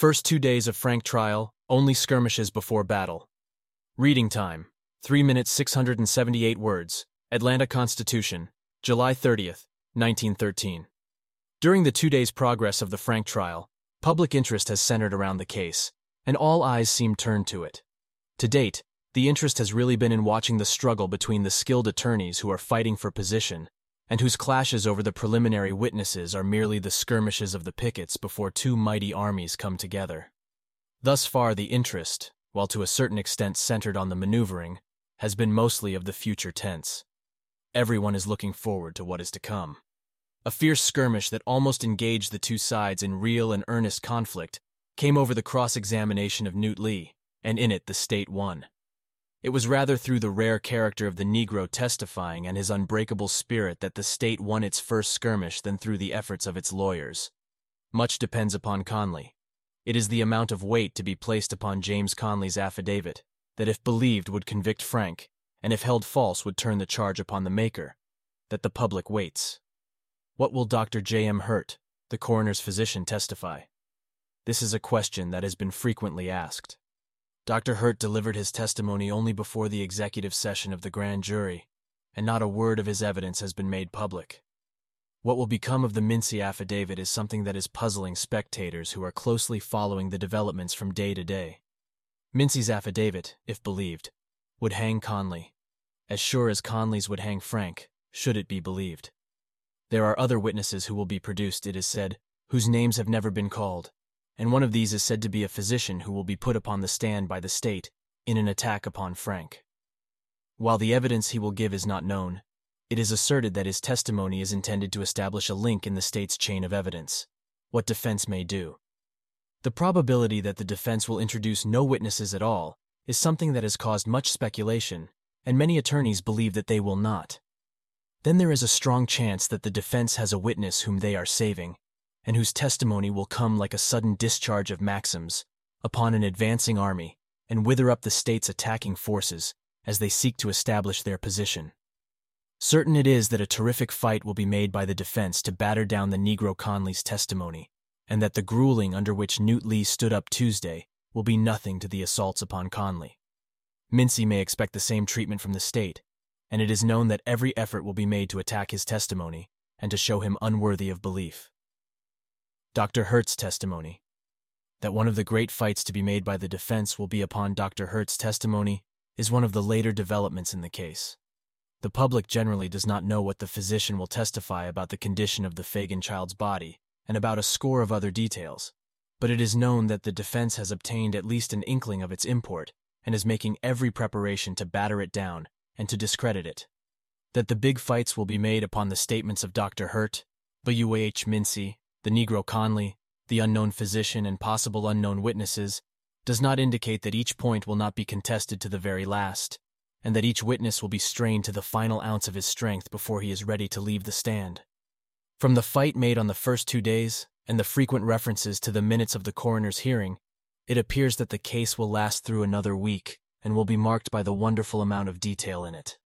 First 2 days of Frank trial, only skirmishes before battle. Reading time, 3 minutes 678 words, Atlanta Constitution, July 30th, 1913. During the 2 days' progress of the Frank trial, public interest has centered around the case, and all eyes seem turned to it. To date, the interest has really been in watching the struggle between the skilled attorneys who are fighting for position and whose clashes over the preliminary witnesses are merely the skirmishes of the pickets before two mighty armies come together. Thus far the interest, while to a certain extent centered on the maneuvering, has been mostly of the future tense. Everyone is looking forward to what is to come. A fierce skirmish that almost engaged the two sides in real and earnest conflict came over the cross-examination of Knute Lee, and in it the state won. It was rather through the rare character of the Negro testifying and his unbreakable spirit that the state won its first skirmish than through the efforts of its lawyers. Much depends upon Conley. It is the amount of weight to be placed upon James Conley's affidavit that if believed would convict Frank, and if held false would turn the charge upon the maker, that the public waits. What will Dr. J.M. Hurt, the coroner's physician, testify? This is a question that has been frequently asked. Dr. Hurt delivered his testimony only before the executive session of the grand jury, and not a word of his evidence has been made public. What will become of the Mincy affidavit is something that is puzzling spectators who are closely following the developments from day to day. Mincy's affidavit, if believed, would hang Conley, as sure as Conley's would hang Frank, should it be believed. There are other witnesses who will be produced, it is said, whose names have never been called, and one of these is said to be a physician who will be put upon the stand by the state in an attack upon Frank. While the evidence he will give is not known, it is asserted that his testimony is intended to establish a link in the state's chain of evidence, what defense may do. The probability that the defense will introduce no witnesses at all is something that has caused much speculation, and many attorneys believe that they will not. Then there is a strong chance that the defense has a witness whom they are saving, and whose testimony will come like a sudden discharge of Maxims upon an advancing army and wither up the state's attacking forces as they seek to establish their position. Certain it is that a terrific fight will be made by the defense to batter down the Negro Conley's testimony, and that the grueling under which Knute Lee stood up Tuesday will be nothing to the assaults upon Conley. Mincy may expect the same treatment from the state, and it is known that every effort will be made to attack his testimony and to show him unworthy of belief. Dr. Hurt's testimony. That one of the great fights to be made by the defense will be upon Dr. Hurt's testimony is one of the later developments in the case. The public generally does not know what the physician will testify about the condition of the Fagin child's body and about a score of other details, but it is known that the defense has obtained at least an inkling of its import and is making every preparation to batter it down and to discredit it. That the big fights will be made upon the statements of Dr. Hurt, W.H. Mincy, the Negro Conley, the unknown physician, and possible unknown witnesses does not indicate that each point will not be contested to the very last, and that each witness will be strained to the final ounce of his strength before he is ready to leave the stand. From the fight made on the first 2 days, and the frequent references to the minutes of the coroner's hearing, it appears that the case will last through another week and will be marked by the wonderful amount of detail in it.